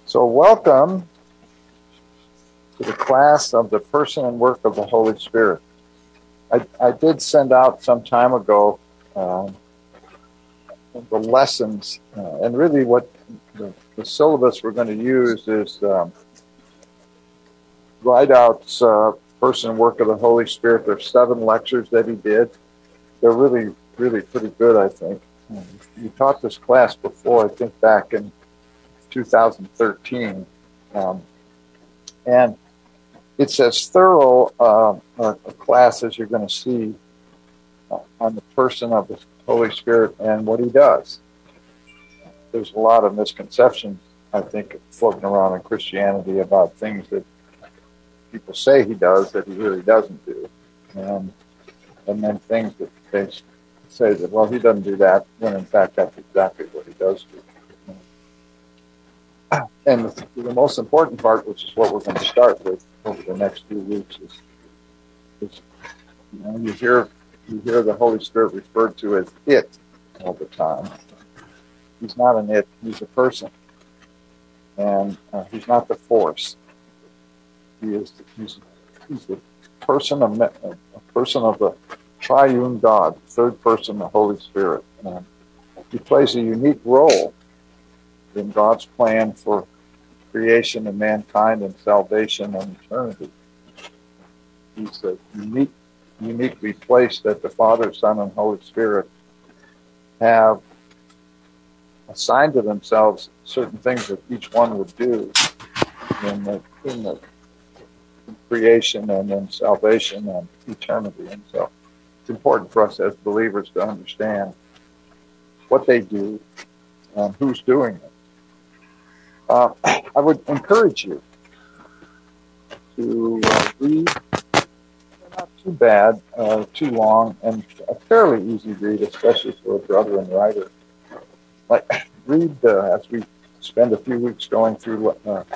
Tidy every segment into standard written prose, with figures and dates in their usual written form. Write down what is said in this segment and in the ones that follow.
So welcome to the class of the person and work of the Holy Spirit. I did send out some time ago the lessons, and really what the syllabus we're going to use is Rideout's person and work of the Holy Spirit. There's 7 lectures that he did. They're really pretty good, I think. He taught this class before, I think back in 2013. And it's as thorough a class as you're going to see on the person of the Holy Spirit and what he does. There's a lot of misconceptions, I think, floating around in Christianity about things that people say he does that he really doesn't do. And then things that they say that, well, he doesn't do that, when in fact that's exactly what he does do. And the most important part, which is what we're going to start with over the next few weeks, is you hear the Holy Spirit referred to as it all the time. He's not an it; he's a person, and he's not the force. He's the person of the triune God, the third person, the Holy Spirit. And he plays a unique role in God's plan for creation and mankind and salvation and eternity. He's uniquely placed that the Father, Son, and Holy Spirit have assigned to themselves certain things that each one would do in the creation and in salvation and eternity. And so it's important for us as believers to understand what they do and who's doing it. I would encourage you to read, not too bad, too long, and a fairly easy read, especially for a brother and writer. Read as we spend a few weeks going through number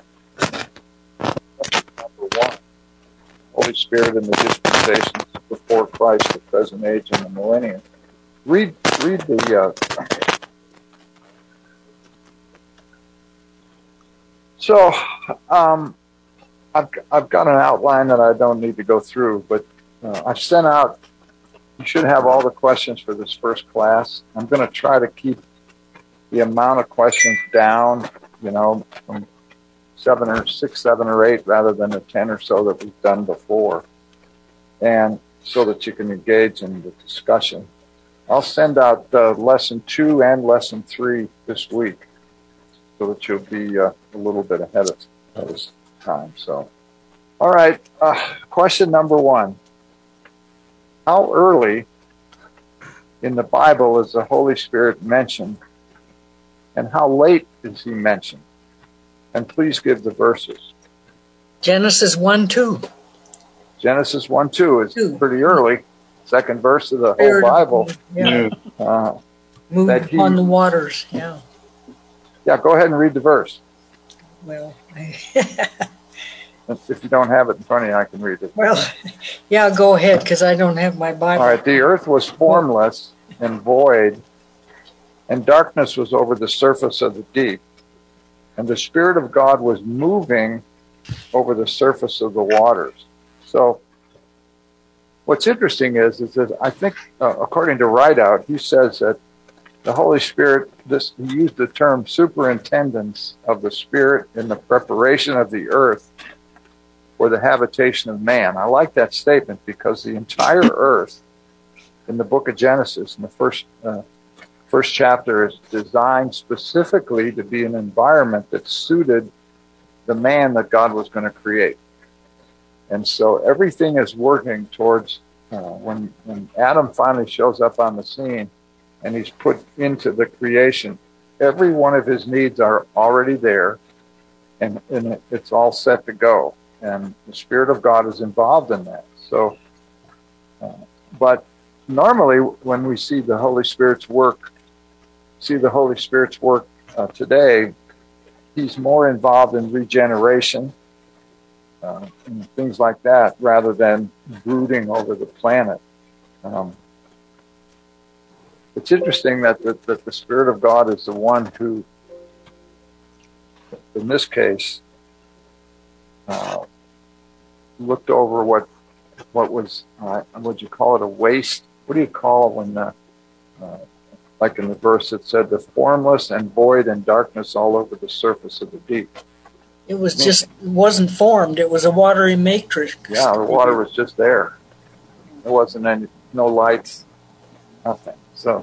1, Holy Spirit and the dispensations before Christ, the present age, and the millennium. Read the. So, I've got an outline that I don't need to go through, but I've sent out. You should have all the questions for this first class. I'm going to try to keep the amount of questions down, from 7 or 8, rather than the 10 or so that we've done before, and so that you can engage in the discussion. I'll send out lesson 2 and lesson 3 this week, so that you'll be a little bit ahead of this time. So, all right, question number 1. How early in the Bible is the Holy Spirit mentioned, and how late is he mentioned? And please give the verses. Genesis 1:2. Genesis 1:2 is pretty early. Second verse of the whole Bible. Yeah. Moved upon the waters, yeah. Yeah, go ahead and read the verse. Well, if you don't have it in front of you, I can read it. Well, yeah, go ahead, because I don't have my Bible. All right, the earth was formless and void, and darkness was over the surface of the deep. And the Spirit of God was moving over the surface of the waters. So what's interesting is that I think, according to Rideout, he says that the Holy Spirit, he used the term superintendence of the Spirit in the preparation of the earth for the habitation of man. I like that statement because the entire earth in the book of Genesis, in the first chapter, is designed specifically to be an environment that suited the man that God was going to create. And so everything is working towards, when Adam finally shows up on the scene and he's put into the creation, every one of his needs are already there, and it's all set to go. And the Spirit of God is involved in that. So, but normally when we see the Holy Spirit's work today, he's more involved in regeneration and things like that, rather than brooding over the planet. It's interesting that the Spirit of God is the one who in this case, looked over what was, would you call it, a waste? What do you call when, like in the verse it said, the formless and void and darkness all over the surface of the deep? It was just, it wasn't formed. It was a watery matrix. Yeah, the water was just there. There wasn't any, no lights, nothing. So,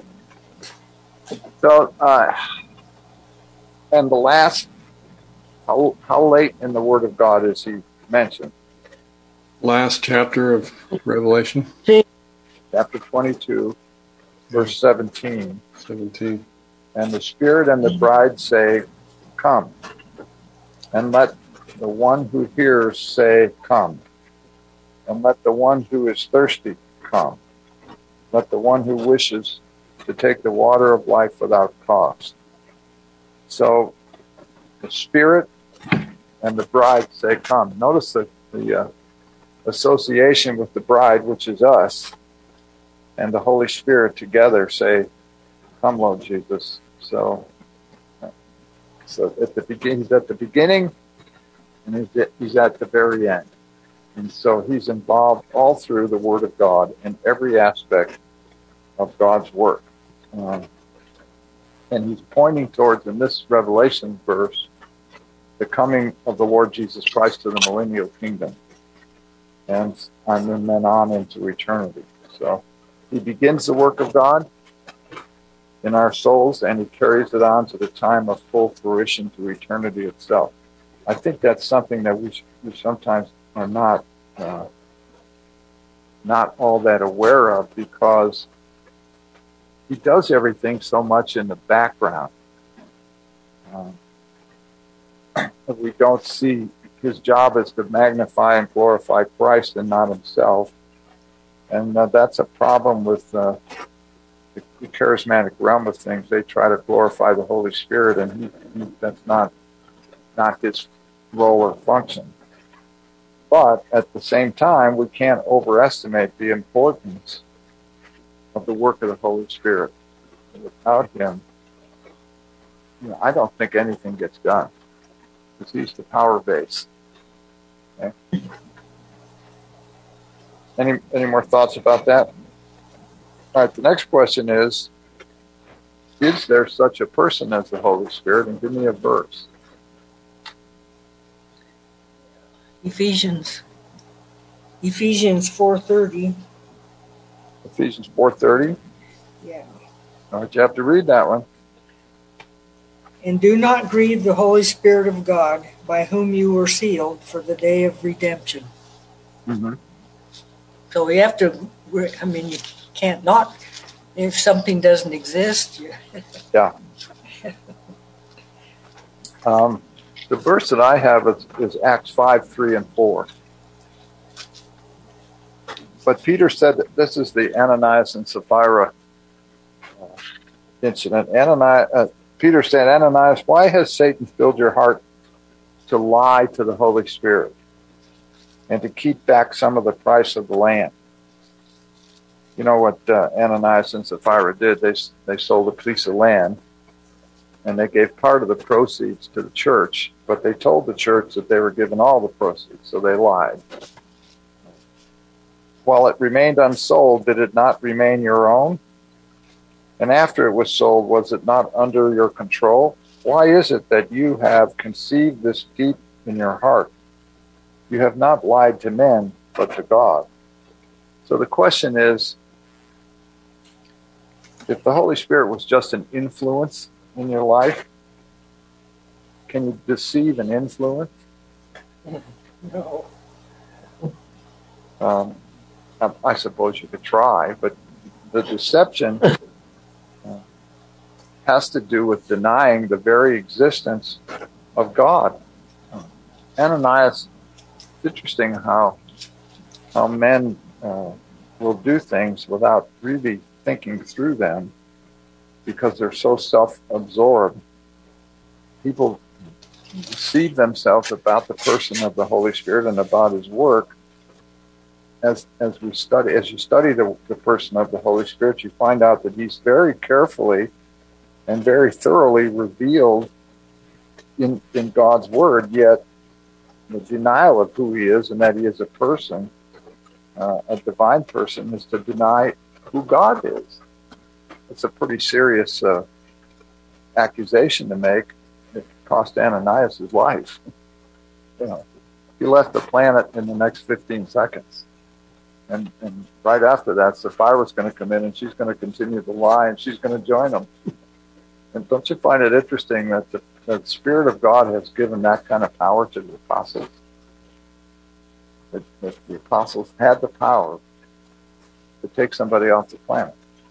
and the last, how late in the Word of God is he mentioned? Last chapter of Revelation. Chapter 22, verse 17. 17. And the Spirit and the bride say, come. And let the one who hears say, come. And let the one who is thirsty come. Let the one who wishes to take the water of life without cost. So the Spirit and the bride say, come. Notice the association with the bride, which is us, and the Holy Spirit together say, come, Lord Jesus. So at the beginning, he's at the beginning, and he's at the very end. And so he's involved all through the Word of God in every aspect of God's work. And he's pointing towards, in this Revelation verse, the coming of the Lord Jesus Christ to the millennial kingdom. And then on into eternity. So he begins the work of God in our souls, and he carries it on to the time of full fruition to eternity itself. I think that's something that we sometimes are not all that aware of, because he does everything so much in the background. We don't see. His job is to magnify and glorify Christ and not himself. And that's a problem with the charismatic realm of things. They try to glorify the Holy Spirit, and that's not his role or function. But at the same time, we can't overestimate the importance of the work of the Holy Spirit. Without him, I don't think anything gets done, because he's the power base. Okay. Any more thoughts about that? All right, the next question is there such a person as the Holy Spirit? And give me a verse. Ephesians 4:30. Ephesians 4:30? Yeah. All right, you have to read that one. And do not grieve the Holy Spirit of God, by whom you were sealed for the day of redemption. Mm-hmm. So we have to, you can't not, if something doesn't exist. Yeah. The verse that I have is Acts 5:3 and 4. But Peter said that this is the Ananias and Sapphira incident. Peter said, Ananias, why has Satan filled your heart to lie to the Holy Spirit and to keep back some of the price of the land? You know what Ananias and Sapphira did? They sold a piece of land, and they gave part of the proceeds to the church, but they told the church that they were giving all the proceeds, so they lied. While it remained unsold, did it not remain your own? And after it was sold, was it not under your control? Why is it that you have conceived this deep in your heart? You have not lied to men, but to God. So the question is, if the Holy Spirit was just an influence in your life, can you deceive an influence? No. I suppose you could try, but the deception has to do with denying the very existence of God. Ananias, it's interesting how men will do things without really thinking through them, because they're so self-absorbed. People deceive themselves about the person of the Holy Spirit and about his work. As you study the person of the Holy Spirit, you find out that he's very carefully and very thoroughly revealed in God's word, yet the denial of who he is and that he is a person, a divine person, is to deny who God is. It's a pretty serious accusation to make. It cost Ananias his life. He left the planet in the next 15 seconds. And right after that, Sapphira's going to come in and she's going to continue to lie and she's going to join them. And don't you find it interesting that the Spirit of God has given that kind of power to the apostles? That the apostles had the power to take somebody off the planet.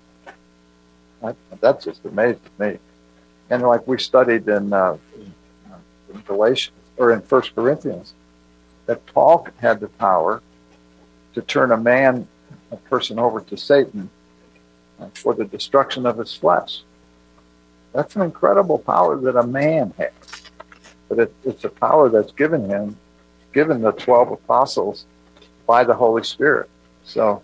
That just amazes me. And like we studied in Galatians, or in 1 Corinthians, that Paul had the power to turn a person over to Satan for the destruction of his flesh. That's an incredible power that a man has. But it's a power that's given the 12 apostles by the Holy Spirit. So,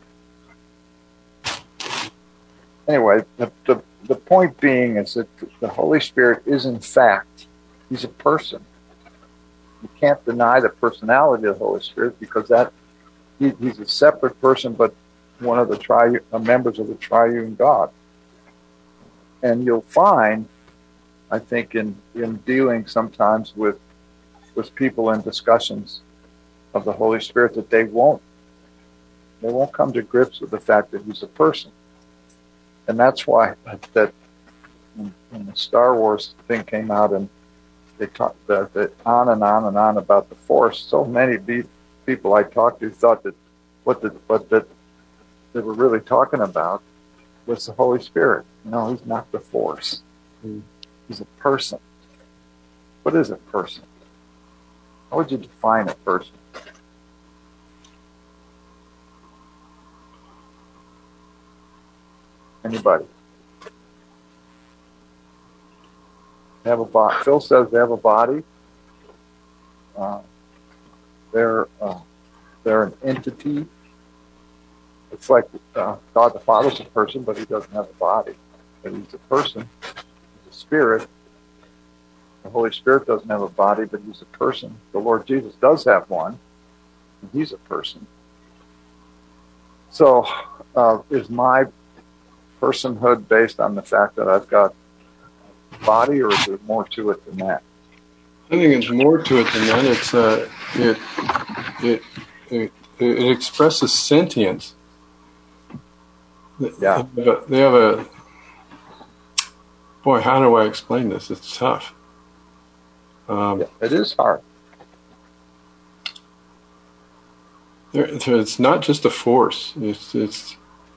anyway, the point being is that the Holy Spirit is in fact, he's a person. You can't deny the personality of the Holy Spirit because he's a separate person, but one of the members of the triune God. And you'll find, I think, in dealing sometimes with people in discussions of the Holy Spirit, that they won't come to grips with the fact that he's a person. And that's why that when the Star Wars thing came out and they talked on and on and on about the Force, so many people I talked to thought that what they were really talking about was the Holy Spirit. No, he's not the Force. He's a person. What is a person? How would you define a person? Anybody? They have a body. Phil says they have a body. They're an entity. It's like God the Father's a person, but he doesn't have a body. But he's a person. He's a spirit. The Holy Spirit doesn't have a body, but he's a person. The Lord Jesus does have one, and he's a person. So, is my personhood based on the fact that I've got a body, or is there more to it than that? I think it's more to it than that. It expresses sentience. Yeah. They have a. Boy, how do I explain this? It's tough. Yeah, it is hard. It's not just a force. It's.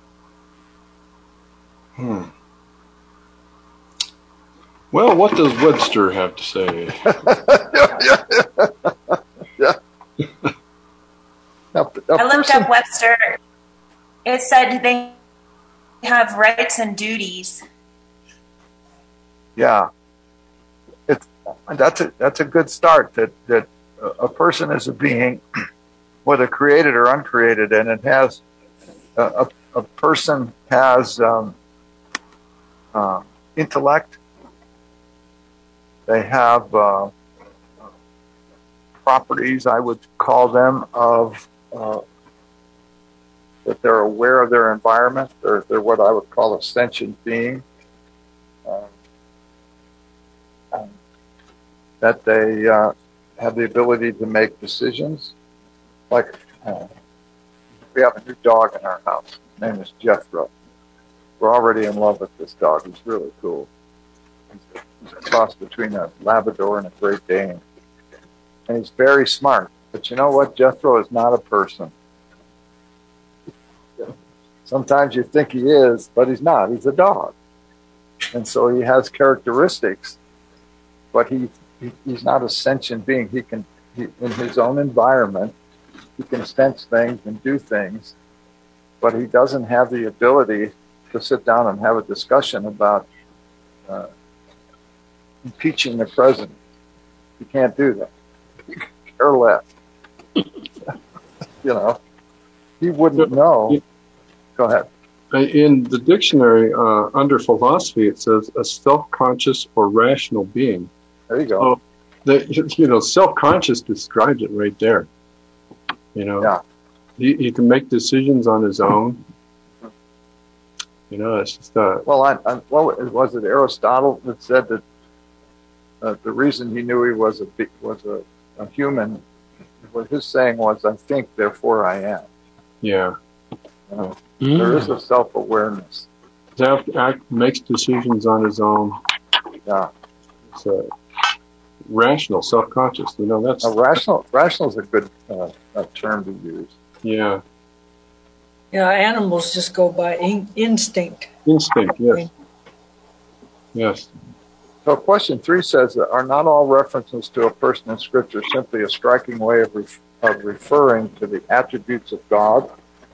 Well, what does Webster have to say? Yeah. I looked up Webster. It said they have rights and duties. Yeah, that's a good start. That a person is a being, whether created or uncreated, and it has a person has intellect. They have properties, I would call them, of that they're aware of their environment. They're what I would call a sentient being. That they have the ability to make decisions. Like, we have a new dog in our house. His name is Jethro. We're already in love with this dog. He's really cool. He's a cross between a Labrador and a Great Dane. And he's very smart. But you know what? Jethro is not a person. Sometimes you think he is, but he's not. He's a dog. And so he has characteristics, but he's not a sentient being. In his own environment, he can sense things and do things, but he doesn't have the ability to sit down and have a discussion about impeaching the president. He can't do that. He could care less. He wouldn't know. Go ahead. In the dictionary, under philosophy, it says a self-conscious or rational being. There you go. self-conscious describes it right there. Yeah. He can make decisions on his own. It's just well, was it Aristotle that said that the reason he knew he was a human, what his saying was, "I think, therefore I am." Yeah. There is a self-awareness. Makes decisions on his own. Yeah. It's rational, self-conscious. That's rational. Rational is a good term to use. Yeah. Yeah, animals just go by instinct. Instinct, yes. Yes. So question 3 says, are not all references to a person in Scripture simply a striking way of referring to the attributes of God?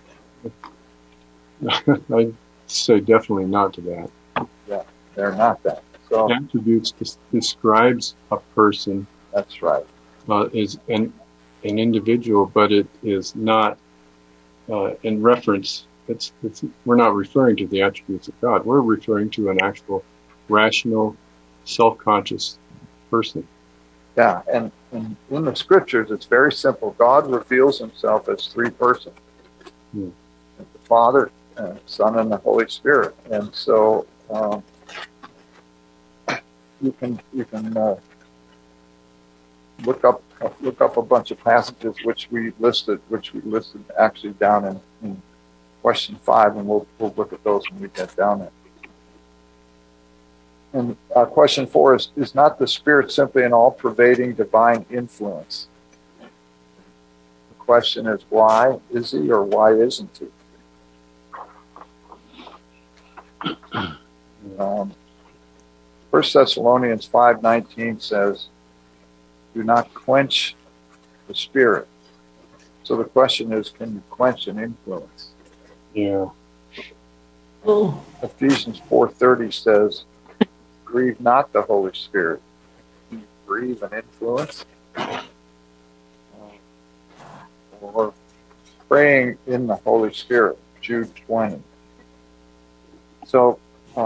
I'd say definitely not to that. Yeah, they're not that. So attributes describes a person. That's right. Is an individual, but it is not in reference. We're not referring to the attributes of God. We're referring to an actual rational, self-conscious person. Yeah, and in the Scriptures, it's very simple. God reveals himself as 3 persons. The Father, Son, and the Holy Spirit. And so you can look up a bunch of passages which we listed actually down in question 5, and we'll look at those when we get down there. And question 4 is not the Spirit simply an all-pervading divine influence? The question is, why is he or why isn't he? 1 Thessalonians 5:19 says, do not quench the Spirit. So the question is, can you quench an influence? Yeah. Ephesians 4:30 says, grieve not the Holy Spirit. Can you grieve an influence? Or praying in the Holy Spirit, Jude 20. So,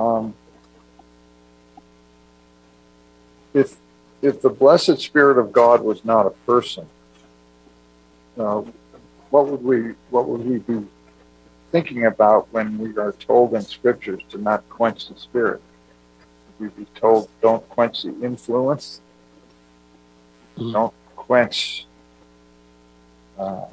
if the blessed Spirit of God was not a person, what would we be thinking about when we are told in Scriptures to not quench the Spirit? Would we be told, don't quench the influence? Don't quench the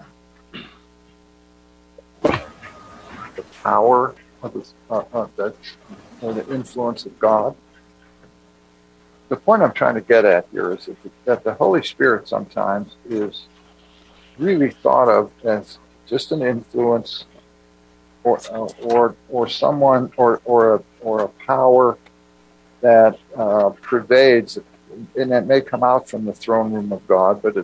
power of the influence of God? The point I'm trying to get at here is that the Holy Spirit sometimes is really thought of as just an influence, or someone, or a power that pervades, and it may come out from the throne room of God, but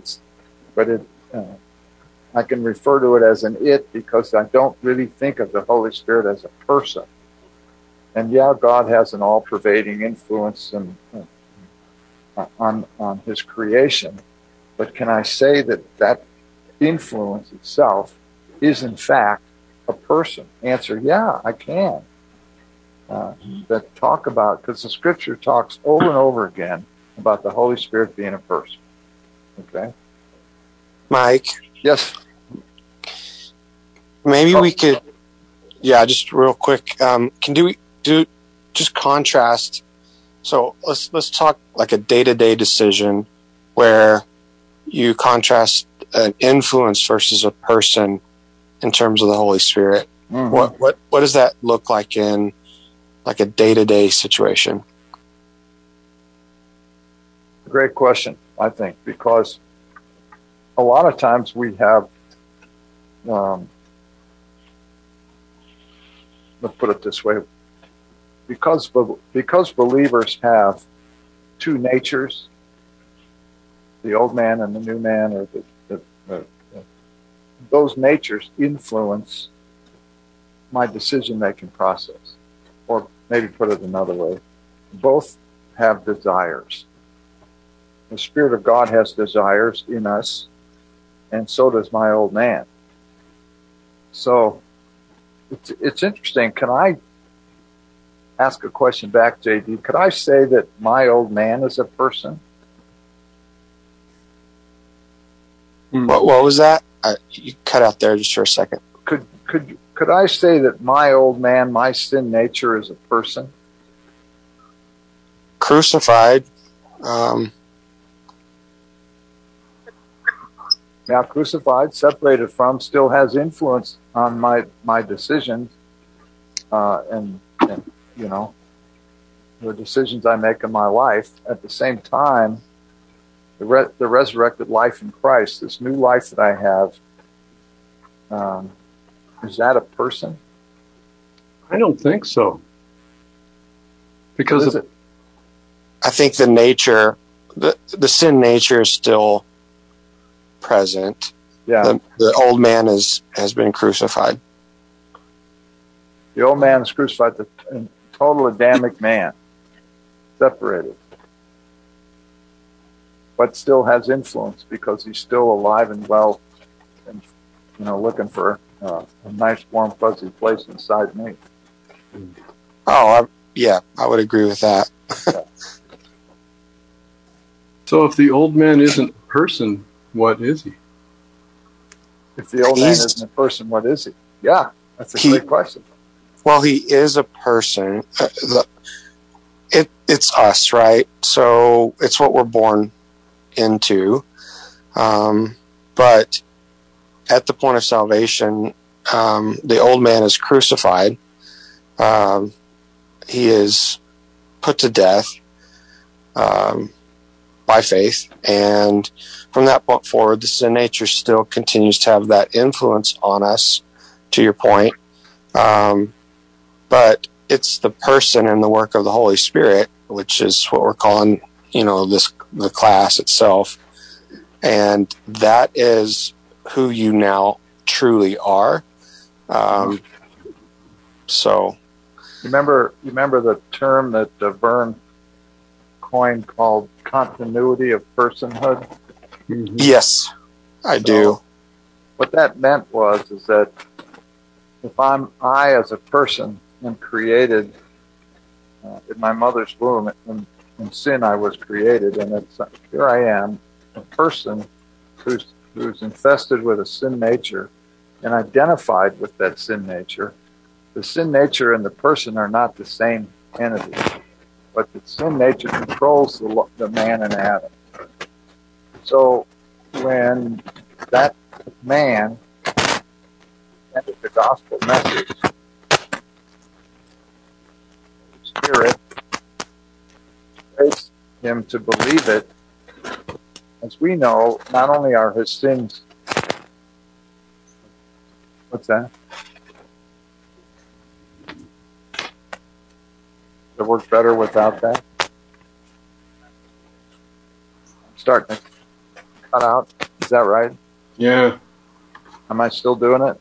I can refer to it as an it because I don't really think of the Holy Spirit as a person. And yeah, God has an all-pervading influence on his creation, but can I say that influence itself is in fact a person? Answer, yeah, I can. That talk about, because the Scripture talks over and over again about the Holy Spirit being a person. Okay? Mike? Yes? Maybe we could, just real quick, can we do just contrast? So let's talk like a day-to-day decision where you contrast an influence versus a person in terms of the Holy Spirit. Mm-hmm. What does that look like in like a day-to-day situation? Great question, I think, because a lot of times we have, let's put it this way, because believers have 2 natures, the old man and the new man, or those natures influence my decision-making process. Or maybe put it another way, both have desires. The Spirit of God has desires in us, and so does my old man. So it's interesting. Can I ask a question back, JD? Could I say that my old man is a person? What was that? You cut out there just for a second. Could I say that my old man, my sin nature, is a person? Crucified. Now crucified, separated from, still has influence on my decisions, and you know, the decisions I make in my life. At the same time, the resurrected life in Christ, this new life that I have, is that a person? I don't think so. Because I think the nature, the sin nature is still present. Yeah. The old man has been crucified. The old man is crucified, the total Adamic man, separated, but still has influence because he's still alive and well, and looking for a nice, warm, fuzzy place inside me. Oh, I would agree with that. So if the old man isn't a person, what is he? If the old man isn't a person, what is he? Yeah, that's a great question. Well, he is a person. It's us, right? So it's what we're born into. But at the point of salvation, the old man is crucified. He is put to death by faith. And from that point forward, the sin nature still continues to have that influence on us, to your point. But it's the person and the work of the Holy Spirit, which is what we're calling, the class itself. And that is who you now truly are. So, you remember the term that Verne coined called continuity of personhood? Mm-hmm. Yes, I do. What that meant is that if I as a person am created in my mother's womb, in sin I was created, and here I am, a person who's infested with a sin nature and identified with that sin nature. The sin nature and the person are not the same entity, but the sin nature controls the man and Adam. So when that man entered the gospel message, the Spirit raised him to believe it. As we know, not only are his sins... What's that? It works better without that. I'm starting to cut out. Is that right? Yeah. Am I still doing it?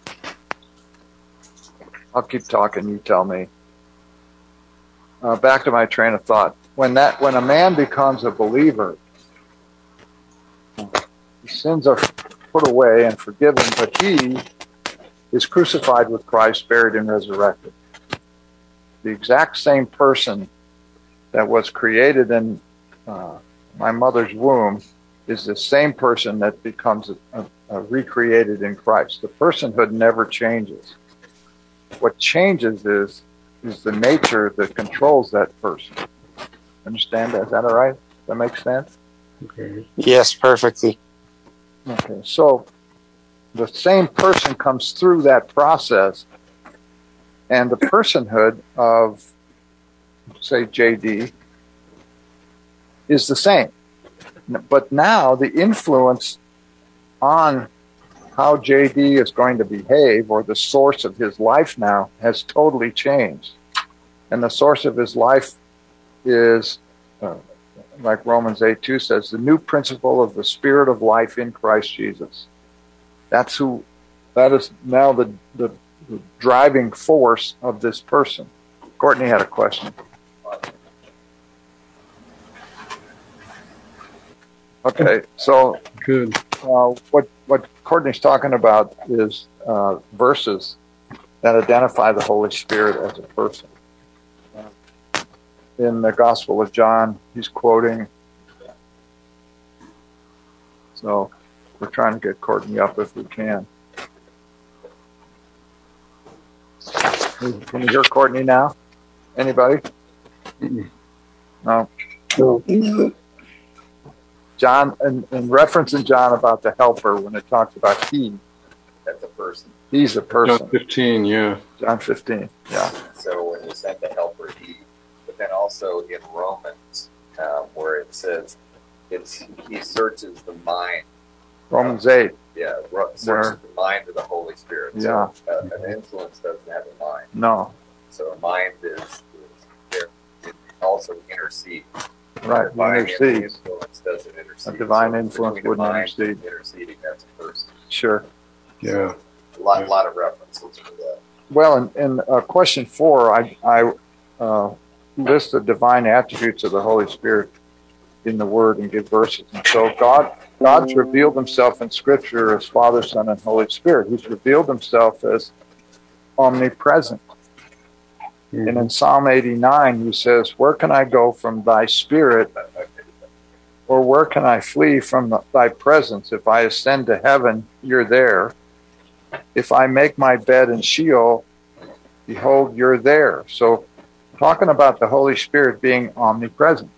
I'll keep talking. You tell me. Back to my train of thought. When a man becomes a believer, his sins are put away and forgiven, but he is crucified with Christ, buried and resurrected. The exact same person that was created in my mother's womb is the same person that becomes recreated in Christ. The personhood never changes. What changes is the nature that controls that person. Understand that? Is that all right? Does that make sense? Okay. Yes, perfectly. Okay, so the same person comes through that process, and the personhood of, say, JD is the same. But now the influence on how JD is going to behave, or the source of his life now, has totally changed. And the source of his life is, like Romans 8:2 says, the new principle of the Spirit of life in Christ Jesus. That is now the driving force of this person. Courtney had a question. Okay, so good. What Courtney's talking about is verses that identify the Holy Spirit as a person. In the Gospel of John, he's quoting. So We're trying to get Courtney up if we can. Can you hear Courtney now? Anybody? No. John, in reference in John about the helper, when it talks about he, that's a person. He's a person. John 15, yeah. John 15, yeah. So when he sent the helper, he, but then also in Romans, where it says he searches the mind. Romans 8. Yeah, searches the mind of the Holy Spirit. Yeah. So an influence doesn't have a mind. No. So a mind is there. It also intercedes. Right, intercedes. Influence doesn't intercede. A divine influence wouldn't intercede. Interceding, that's a person. Sure. Yeah. A lot of references for that. Well, in question 4, I list the divine attributes of the Holy Spirit in the Word and give verses. And so God's revealed himself in Scripture as Father, Son, and Holy Spirit. He's revealed himself as omnipresent. Mm-hmm. And in Psalm 89, he says, "Where can I go from thy spirit? Or where can I flee from thy presence? If I ascend to heaven, you're there. If I make my bed in Sheol, behold, you're there." So talking about the Holy Spirit being omnipresent.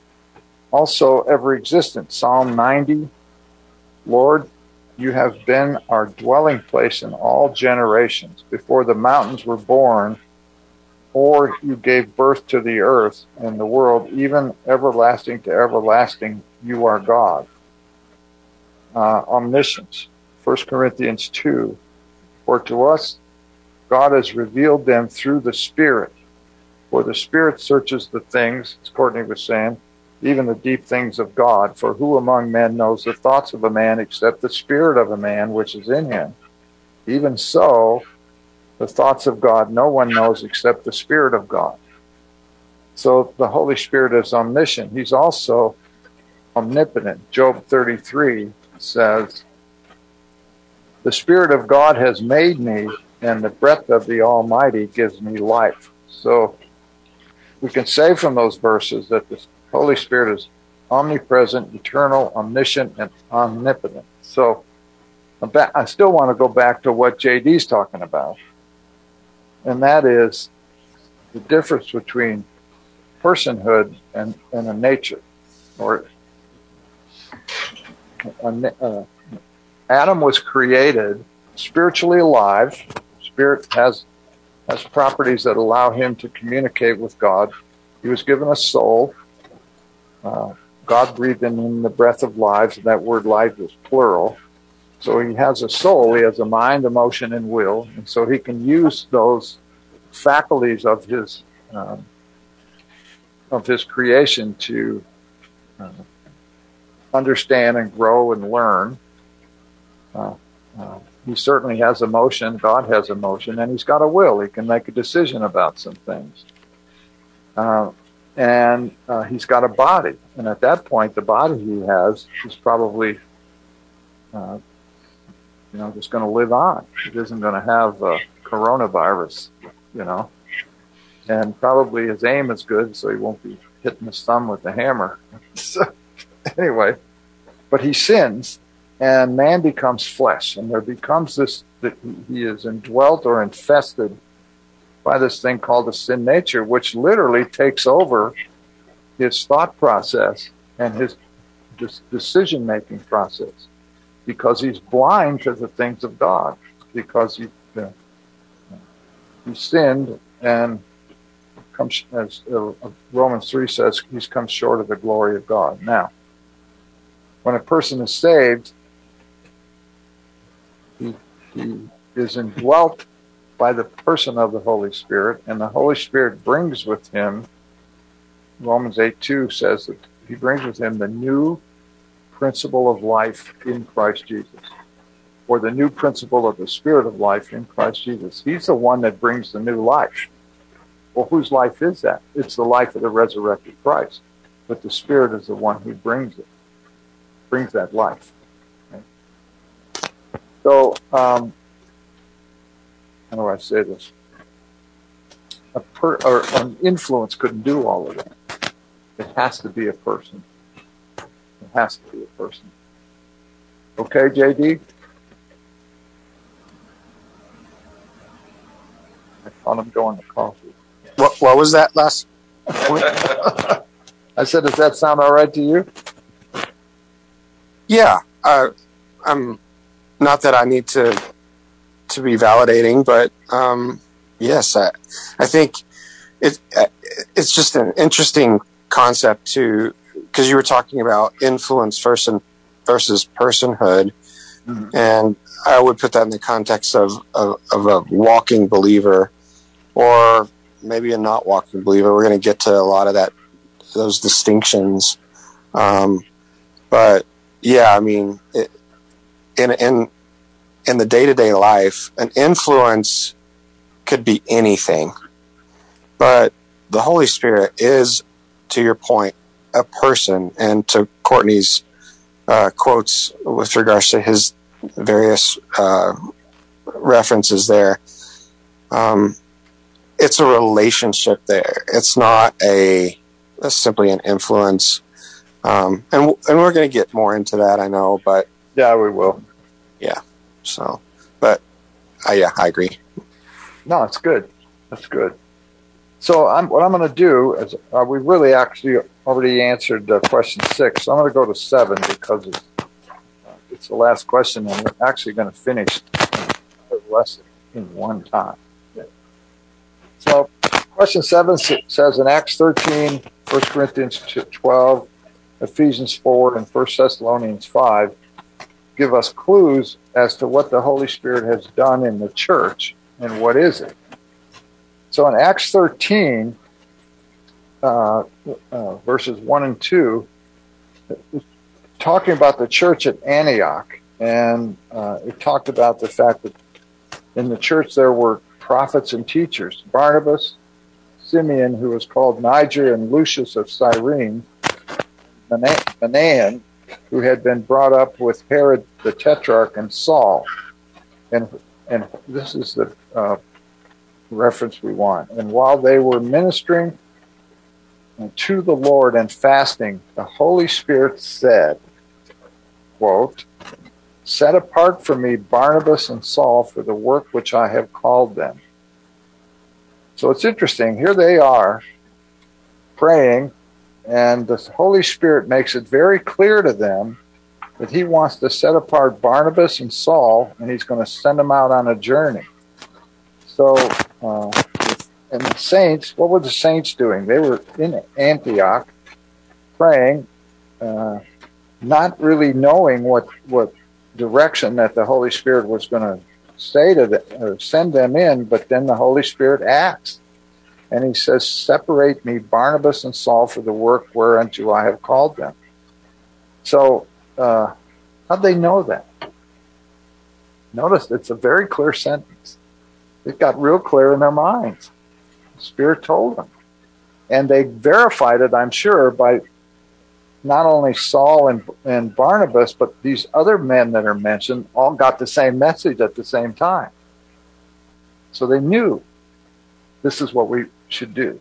Also ever existent. Psalm 90, "Lord, you have been our dwelling place in all generations. Before the mountains were born, or you gave birth to the earth and the world, even everlasting to everlasting, you are God." Omniscience. 1 Corinthians 2, "For to us God has revealed them through the Spirit. For the Spirit searches the things," as Courtney was saying, "even the deep things of God. For who among men knows the thoughts of a man except the spirit of a man which is in him? Even so, the thoughts of God no one knows except the Spirit of God." So the Holy Spirit is omniscient. He's also omnipotent. Job 33 says, "The Spirit of God has made me, and the breath of the Almighty gives me life." So we can say from those verses that the Holy Spirit is omnipresent, eternal, omniscient, and omnipotent. So I still want to go back to what JD's talking about. And that is the difference between personhood and a nature. Or Adam was created spiritually alive. Spirit has properties that allow him to communicate with God. He was given a soul. God breathed in him the breath of life. That word life is plural. So he has a soul. He has a mind, emotion, and will. And so he can use those faculties of his creation to understand and grow and learn. He certainly has emotion. God has emotion, and he's got a will. He can make a decision about some things. And he's got a body. And at that point, the body he has is probably just going to live on. It isn't going to have coronavirus, and probably his aim is good, so he won't be hitting his thumb with the hammer. So, anyway, but he sins, and man becomes flesh, and there becomes this, that he is indwelt or infested by this thing called the sin nature, which literally takes over his thought process and his decision-making process, because he's blind to the things of God, because he sinned and comes, as Romans 3 says, he's come short of the glory of God. Now, when a person is saved, he is indwelt by the person of the Holy Spirit, and the Holy Spirit brings with him, Romans 8:2 says that he brings with him the new principle of life in Christ Jesus, or the new principle of the Spirit of life in Christ Jesus. He's the one that brings the new life. Well, whose life is that? It's the life of the resurrected Christ. But the Spirit is the one who brings that life. Okay? So, how do I say this? An influence couldn't do all of that. It has to be a person. It has to be a person. Okay, JD? I thought I'm going to coffee. What was that last point? I said, does that sound all right to you? Yeah. I'm not that I need to be validating, but yes, I think it's just an interesting concept to, because you were talking about influence versus personhood, and I would put that in the context of a walking believer, or maybe a not walking believer. We're going to get to a lot of those distinctions, but yeah, I mean, in the day-to-day life, an influence could be anything, but the Holy Spirit is, to your point, a person. And to Courtney's quotes with regards to his various references there, it's a relationship there. It's not simply an influence. And we're going to get more into that, I know, but yeah, we will. Yeah. So, but yeah, I agree. No, it's good. That's good. So what I'm going to do is we really actually already answered question 6. So I'm going to go to 7 because it's the last question, and we're actually going to finish the lesson in one time. So question 7 says in Acts 13, 1 Corinthians 12, Ephesians 4, and 1 Thessalonians 5 give us clues as to what the Holy Spirit has done in the church and what is it. So in Acts 13, verses 1 and 2, talking about the church at Antioch, and it talked about the fact that in the church there were prophets and teachers, Barnabas, Simeon, who was called Niger, and Lucius of Cyrene, Manaen, who had been brought up with Herod the Tetrarch, and Saul. And this is the reference we want. And while they were ministering to the Lord and fasting, the Holy Spirit said, quote, "Set apart for me Barnabas and Saul for the work which I have called them." So it's interesting. Here they are praying, and the Holy Spirit makes it very clear to them that he wants to set apart Barnabas and Saul, and he's going to send them out on a journey. So, and the saints, what were the saints doing? They were in Antioch praying, not really knowing what direction that the Holy Spirit was going to say to them, or send them in, but then the Holy Spirit acts. And he says, "Separate me Barnabas and Saul for the work whereunto I have called them." So, how'd they know that? Notice it's a very clear sentence. It got real clear in their minds. The Spirit told them. And they verified it, I'm sure, by not only Saul and Barnabas, but these other men that are mentioned all got the same message at the same time. So they knew this is what we should do.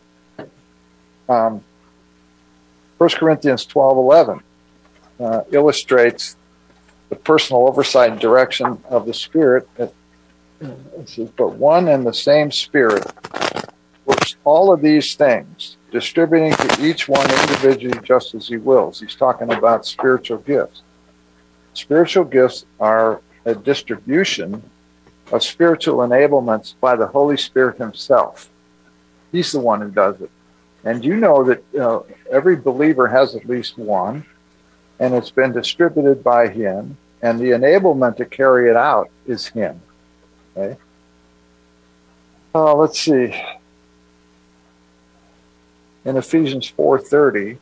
1 Corinthians 12:11 illustrates the personal oversight and direction of the Spirit. It says, "But one and the same Spirit works all of these things, distributing to each one individually just as he wills." He's talking about spiritual gifts. Spiritual gifts are a distribution of spiritual enablements by the Holy Spirit himself. He's the one who does it. And you know that every believer has at least one, and it's been distributed by him, and the enablement to carry it out is him. Okay? Let's see. In Ephesians 4:30,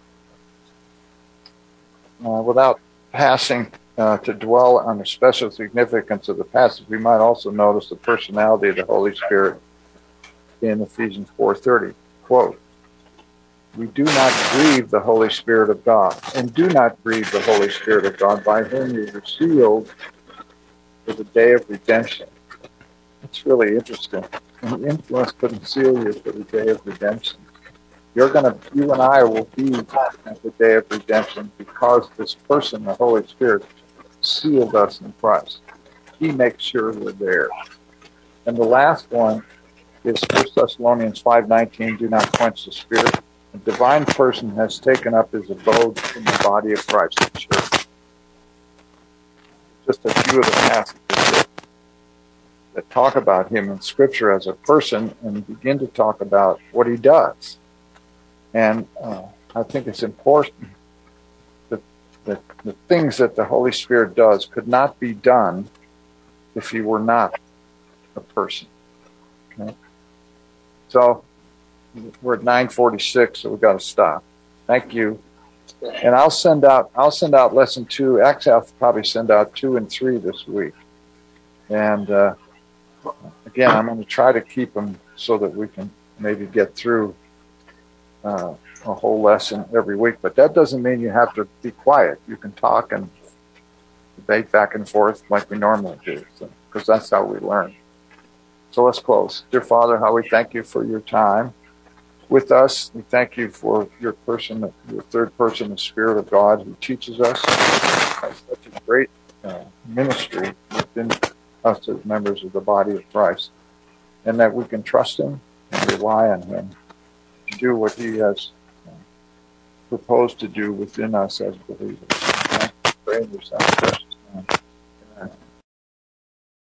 without passing to dwell on the special significance of the passage, we might also notice the personality of the Holy Spirit in Ephesians 4:30. Quote, "We do not grieve the Holy Spirit of God, and do not grieve the Holy Spirit of God, by whom you were sealed for the day of redemption." It's really interesting. And the influence couldn't seal you for the day of redemption. You and I will be at the day of redemption because this person, the Holy Spirit, sealed us in Christ. He makes sure we're there. And the last one is 1 Thessalonians 5:19, do not quench the Spirit. A divine person has taken up his abode in the body of Christ, the church. Just a few of the passages that talk about him in Scripture as a person and begin to talk about what he does. And I think it's important that the things that the Holy Spirit does could not be done if he were not a person. Okay? So we're at 9:46, so we've got to stop. Thank you. And I'll send out lesson 2. Actually, I'll probably send out 2 and 3 this week. And again, I'm going to try to keep them so that we can maybe get through a whole lesson every week. But that doesn't mean you have to be quiet. You can talk and debate back and forth like we normally do, because that's how we learn. So let's close. Dear Father, how we thank you for your time with us. We thank you for your person, your third person, the Spirit of God, who teaches us. Has such a great ministry within us as members of the body of Christ, and that we can trust him and rely on him to do what he has proposed to do within us as believers. Thank you for praying yourself.